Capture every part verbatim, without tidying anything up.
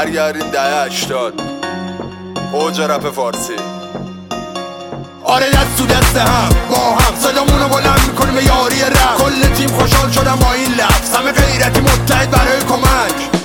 برگردیم دهه هشتاد، اوج رپ فارسی. آره دست تو دست هم با هم صدامونو بلند میکنیم به یاری رپ. کل تیم خوشحال شدم با این لفظ، همه غیرتی متحد برای کمک.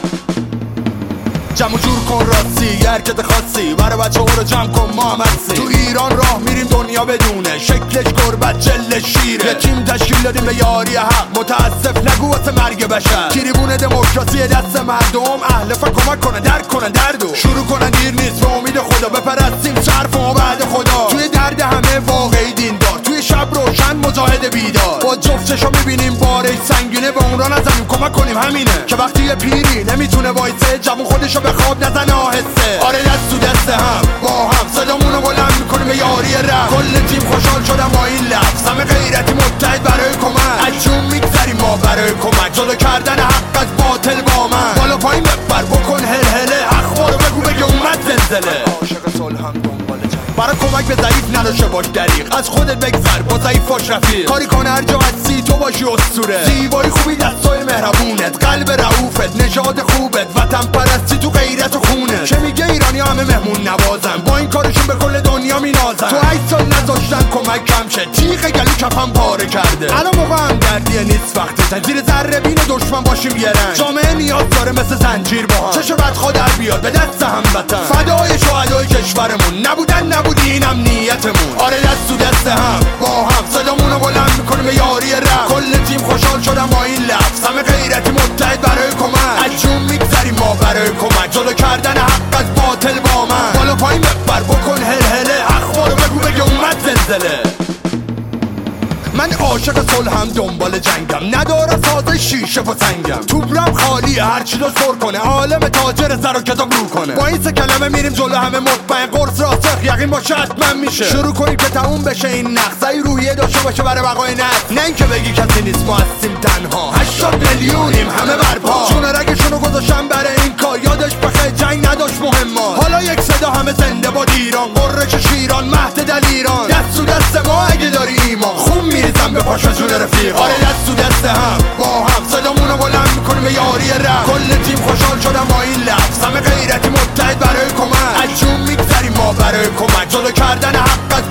جمع جور کن راستی حرکت خاصی برای بچه ها رو جمع کن ما هم هستی. تو ایران راه میریم دنیا بدونه شکلش گربت جلش شیره. یه تیم تشکیل دادیم به یاری حق، متاسف نگو واسه مرگ بشر. تریبون دموکراسی دست مردم، اهل فکر کمک کنه درک کنن دردو. شروع کنن دیر نیست به امید خدا، بپرستیم صرف و بعد خدا. توی درد همه واقعی دیندار، توی شب روشن مجاهد بیدار. با جفتشو میبینیم بارش سنگینه، به اون را نزنیم کمک کنیم همینه. که وقتی یه پیری نمیتونه وایسه، جوون خودشو به خواب نزنه آهسته. آره دست تو دست هم با هم صدامونو بلند میکنیم به یاری رپ. کل تیم خوشحال شدم با این لفظ، همه غیرتی متحد برای کمک. از جون میگذریم ما برای کمک، جلو کردن حق از باطل با من. بالا پایین ببر بکن هلهله، اخبارو بگو بگه اومد زلزله. عاشق صلحم دنبال جنگ، برای کمک به ضعیف نداشته باش دریغ. از خودت بگذر با ضعیف باش رفیق. کاری کن هر جا هستی تو باشی اسطوره. زیبایی خوبی دستای مهربونت، قلب رئوفت، نژاد خوبت، وطن پرستی تو غیرت و خونه. چه میگه ایرانی همه مهمون نوازن، با این کارشون به کل دنیا مینازن. تو هشت سال نذاشتن کمک کم شه، تیغ گلو کفم پاره کرده. الان موقع هم دردیه نیست وقتش، زیر ذره بین دشمن باشیم یه رنگ. جامعه نیاز داره مثل زنجیر با هم، چشم بدخواه در بیاد به دست هموطن. فدای شهدای کشورمون نبودن نبودی این امنیتمون. آره دست تو دست هم با هم صدامونو بلند میکنیم به یاری رپ. کل تیم خوشحال شدم با این لفظ، همه غیرتی متحد برای کمک. از جون میگذریم ما برای کمک، جلو کردن حق از باطل با من. بالا پایین ببر بکن هلهله، اخبارو بگو بگه اومد زلزله. من عاشق صلحم دنبال جنگم، نداره سازه شیشه و سنگم. توبرم خالیه هرچی رو سر کنه، عالم تاجر سر و کتاب رو کنه. با این سه کلمه میریم جلو همه مطمئن، قرص راسخ یقین باشه حتما میشه. شروع کنیم که تموم بشه این نقص، ای روحیه داشته باشه برای بقای نسل. نه اینکه بگی کسی نیست ما هستیم تنها، هشتاد میلیونیم همه برپا. چون رگشونو گذاشتم برای این کار، یادش بخیر جنگ نداشت مهمات. حالا یک صدا همه زنده باد ایران، قررش شیران مهد دلیران. دست تو دست ما اگه داری ایمان، خون میریزم به پاش جون رفیق. آره دست تو دست هم با هم صدامونو بلند میکنیم به یاری رپ. کل تیم خوشحال شدم با این لفظ، همه غیرتی متحد برای کمک. از جون میگذریم ما برای کمک، جلو کردن حق از